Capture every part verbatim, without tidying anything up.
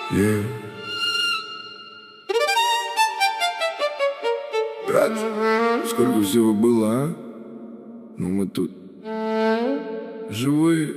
Yeah. Брат, сколько всего было, а? Ну мы тут живые.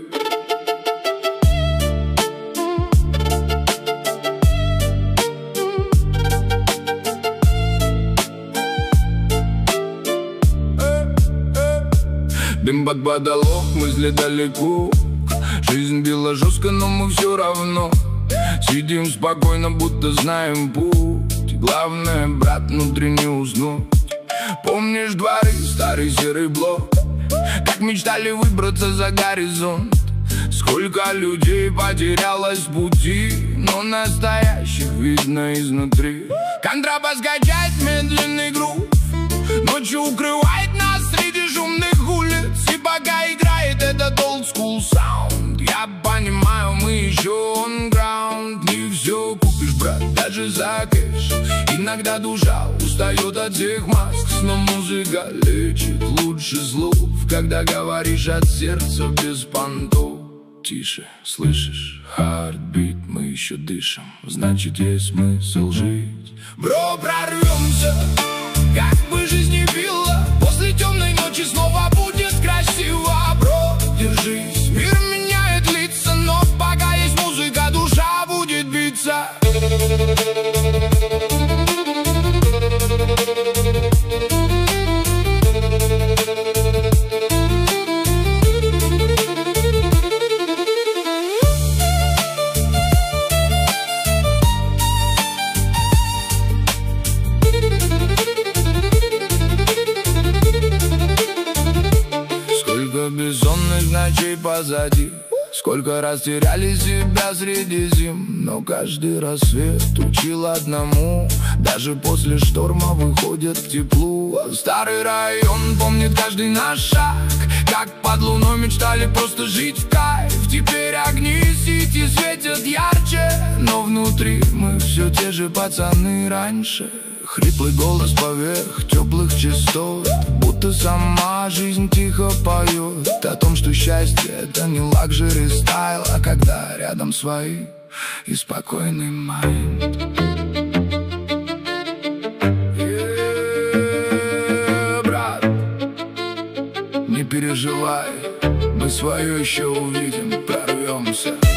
Дым под потолок, мысли далеко. Жизнь била жестко, но мы все равно сидим спокойно, будто знаем путь. Главное, брат, внутри не уснуть. Помнишь дворы, старый серый блок, как мечтали выбраться за горизонт. Сколько людей потерялось в пути, но настоящих видно изнутри. Контрабас качает медленный грув, ночью укрывает нас среди шумных улиц. И пока играет этот old school sound, я понимаю, мы еще on ground. Не все купишь, брат, даже за кэш. Иногда душа устает от всех маск, но музыка лечит лучше слов, когда говоришь от сердца без понтов. Тише, слышишь, heartbeat, мы еще дышим, значит есть смысл жить. Бро, прорвемся, как бы жизнь не била, после темной ночи снова будет красиво. Бро, держись, мир меняет лица, но пока есть музыка, душа будет биться. Сколько бессонных ночей позади, сколько раз теряли себя среди зим, но каждый рассвет учил одному: даже после шторма выходят к теплу. Старый район помнит каждый наш шаг, как под луной мечтали просто жить в кайф. Теперь огни сети светят ярче, но внутри мы все те же пацаны раньше. Хриплый голос поверх теплых частот, будто сама жизнь тихо поет о том, что счастье — это не лакжери стайл, а когда рядом свои и спокойный майнд. Yeah, брат, не переживай, мы свое еще увидим, прорвемся.